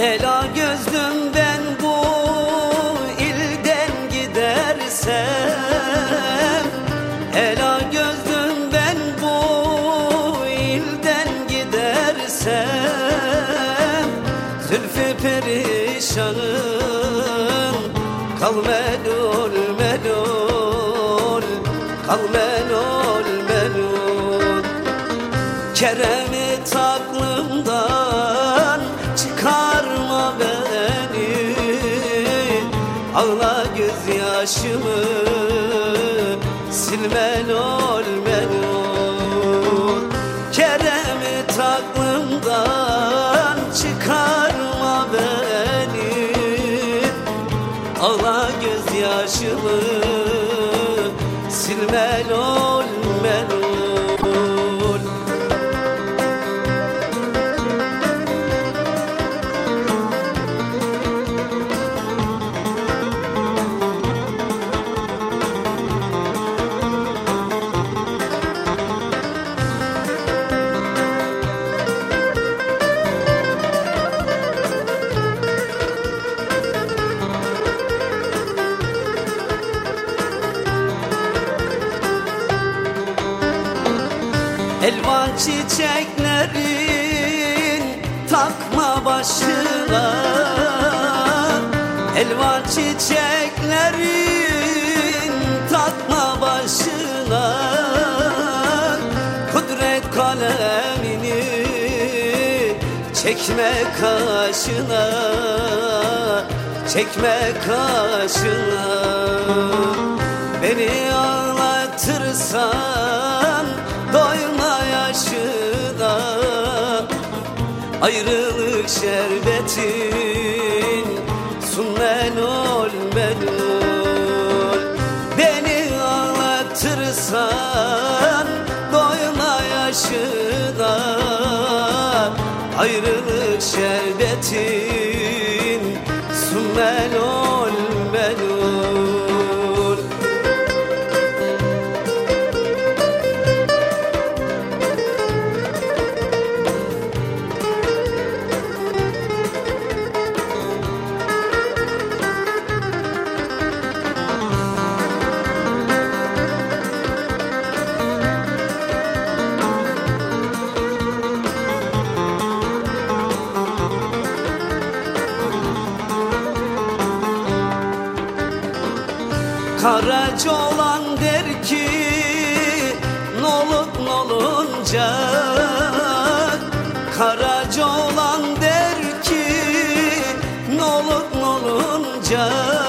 Ela gözlüm ben bu ilden gidersem, ela gözlüm ben bu ilden gidersem, zülfü perişanım kal melul melul, kal melul melul. Kerem'et aklımdan çıkarma beni, ağla gözyaşımı sil melul melul. Kerem'et aklımdan çıkarma beni, ağla gözyaşımı sil melul melul. Elvan çiçeklerin takma başına, elvan çiçeklerin takma başına. Kudret kalemini çekme kaşına, çekme kaşına. Beni ağlatırsan doyma yaşına, ayrılık şerbetin sun melul melul. Beni ağlatırsan doyma yaşına, ayrılık şerbetin sun melul melul. Karaca olan der ki nolup nolunca, karaca olan der ki nolup nolunca.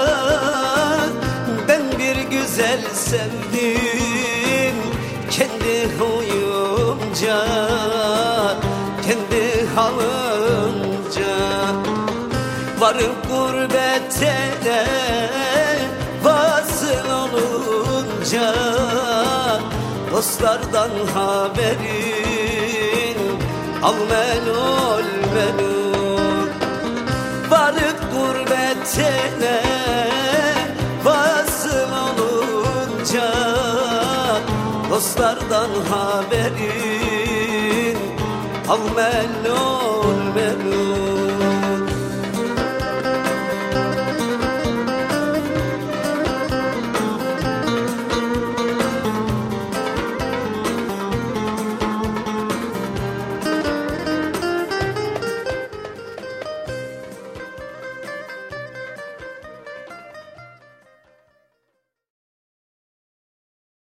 Ben bir güzel sevdim kendi huyumca, kendi halınca. Varıp gurbetele vasıl olunca, dostlardan haberin al melul melul. Varıp gurbetine vasıl olunca, dostlardan haberin al melul melul.